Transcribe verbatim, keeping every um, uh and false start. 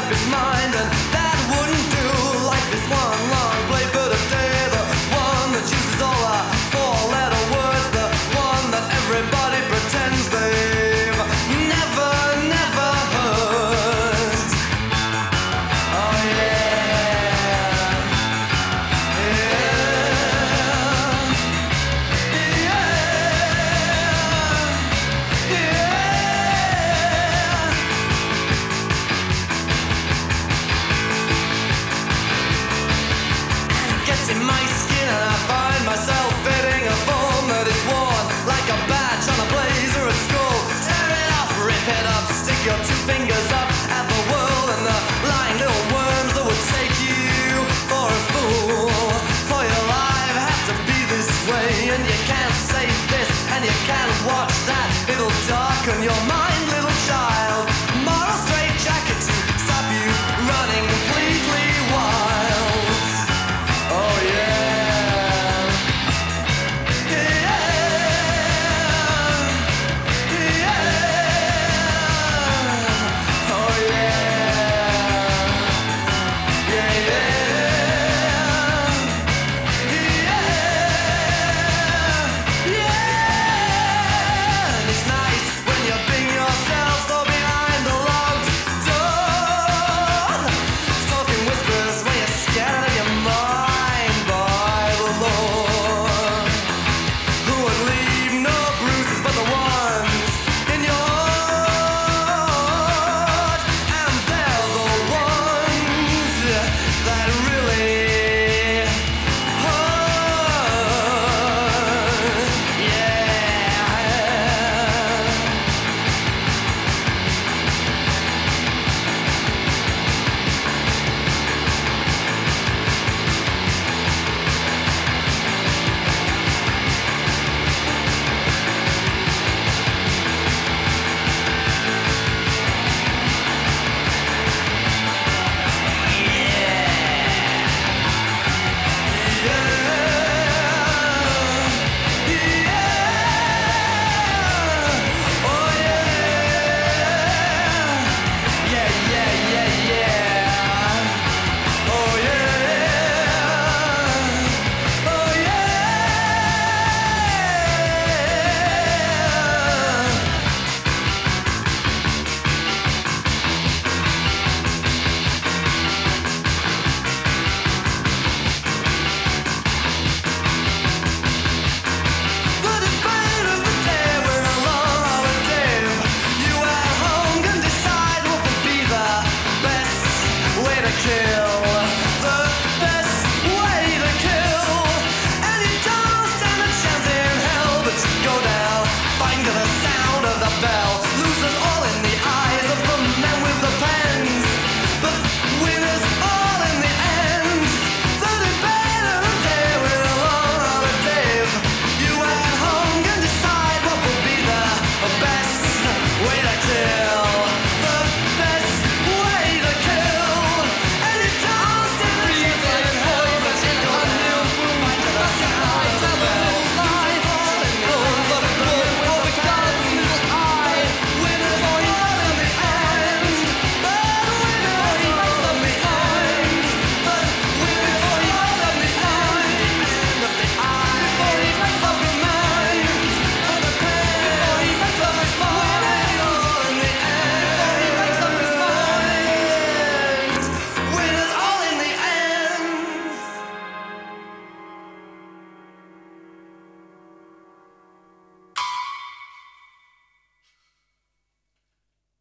up his mind, and that wouldn't do. Like this one long play for the day, the one that uses all our four-letter words, the one that everybody pretends they've never, never heard. Oh yeah, yeah, yeah, yeah. Gets in my skin and I find myself fitting a form that is worn like a badge on a blazer at school. Tear it off, rip it up, stick your two fingers up